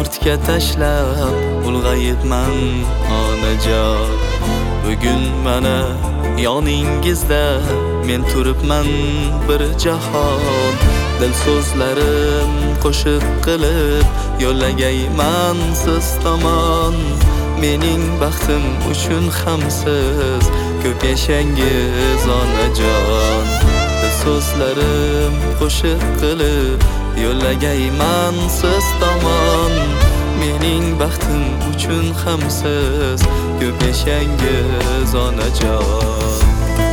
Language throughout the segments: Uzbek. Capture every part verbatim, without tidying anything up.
ortga tashlab ulg'ayibman onajon. Bugun mana yoningizda men turibman bir jahon. Dil so'zlarim qo'shiq qilib yo'llagayman siz tomon. Mening baxtim uchun ham siz ko'p yashangiz onajon. Dil so'zlarim qo'shiq qilib yo'llagayman siz tomon. Mening baxtim uchun ham siz ko'p yashangiz onajon.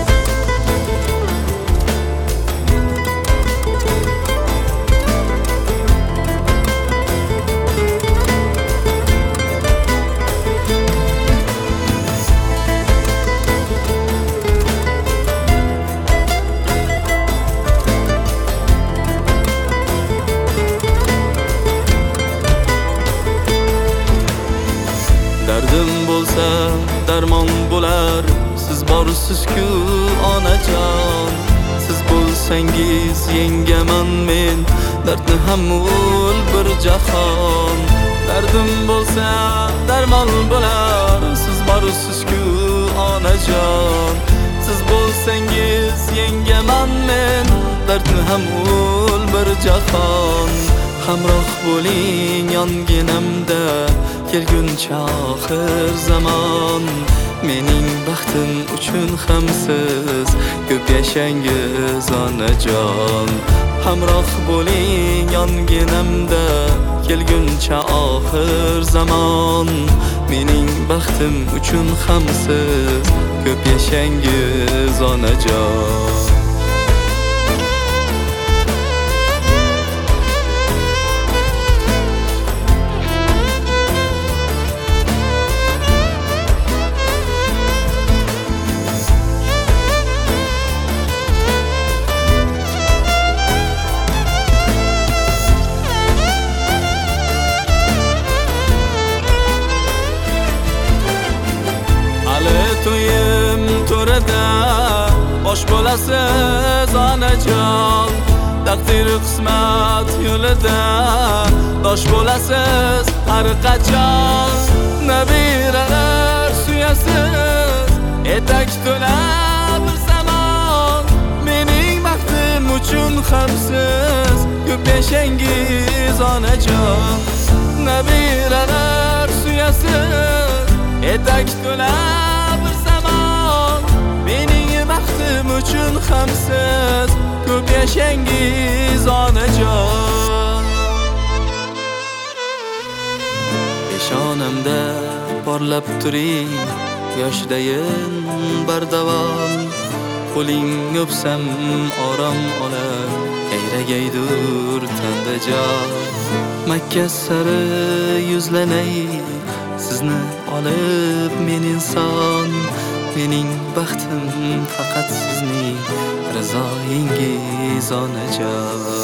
Dardim bo'lsa darmon bo'lar, siz borsiz-ku onajon. Siz bo'lsangiz yengaman men dardni hamul bir jahon. Dardim bo'lsa darmon bo'lar, siz borsiz-ku onajon. Siz bo'lsangiz yengaman men dardni hamul bir jahon. Hamroh bo'ling yonginamda kelguncha oxir zamon. Mening baxtim uchun ham siz ko'p yashangiz onajon. Hamroh bo'ling yonginamda kelguncha oxir zamon. Mening baxtim uchun ham siz ko'p yashangiz onajon. To'yim to'rada bosh bo'lasiz onajon. Taqdir qismat yo'lida dosh bo'lasiz har qachon. Nabiralar suyasiz etak to'la bir zamon. Mening baxtim uchun ham siz ko'p yashangiz onajon. Nabiralar suyasiz etak to'la uchun ham siz ko'p yashangiz onajon. Peshonamda porlab turing yoshdayin bardavom. Qo'ling o'psam orom olar yayragaydur tanda jon. Makka sari yuzlanay sizni olib men inson. Mening baxtim faqat sizning rizoyingiz onajon.